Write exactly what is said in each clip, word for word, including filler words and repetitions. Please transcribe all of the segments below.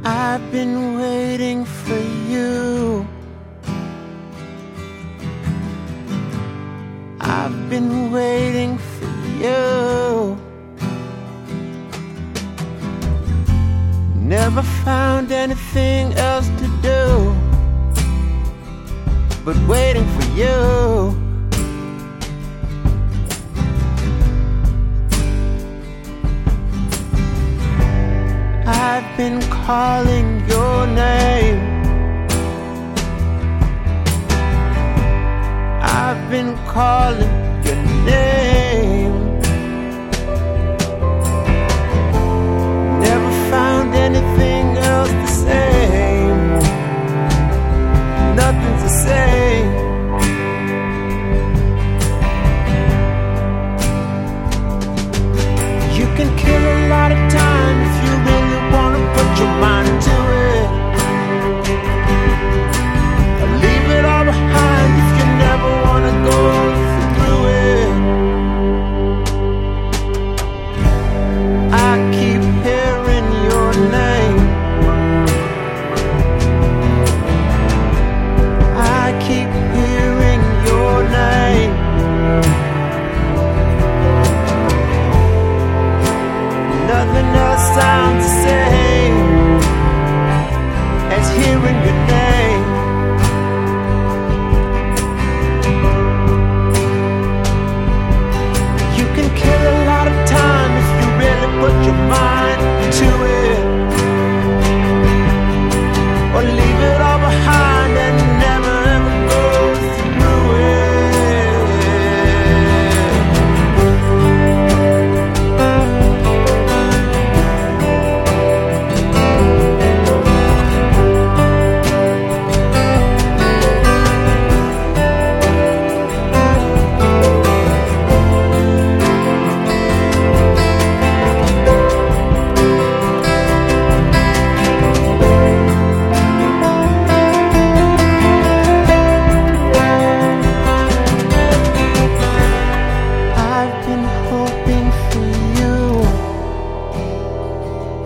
I've been waiting for you. I've been waiting for you. Never found anything else to do but waiting for you. I've been calling your name. I've been calling your name. Never found anything else the same. Nothing's the same. You can kill a lot of time if you really wanna put your mind to it. Or leave it all behind if you never wanna go through it. I keep hearing your name. I keep hearing your name. Nothing else sounds the same as hearing your name. You can kill a lot of time if you really put your mind to it. Or leave it all behind and never ever go through it. I've been hoping for you.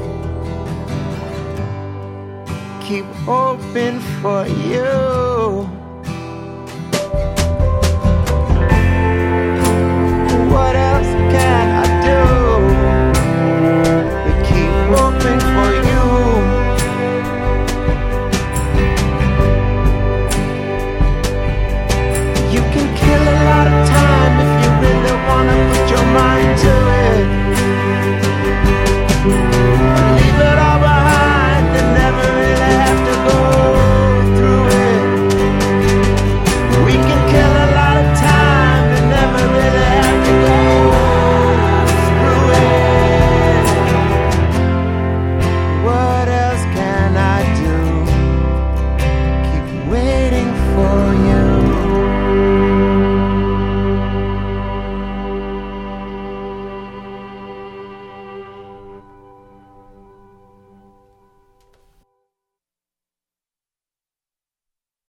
Keep hoping for you.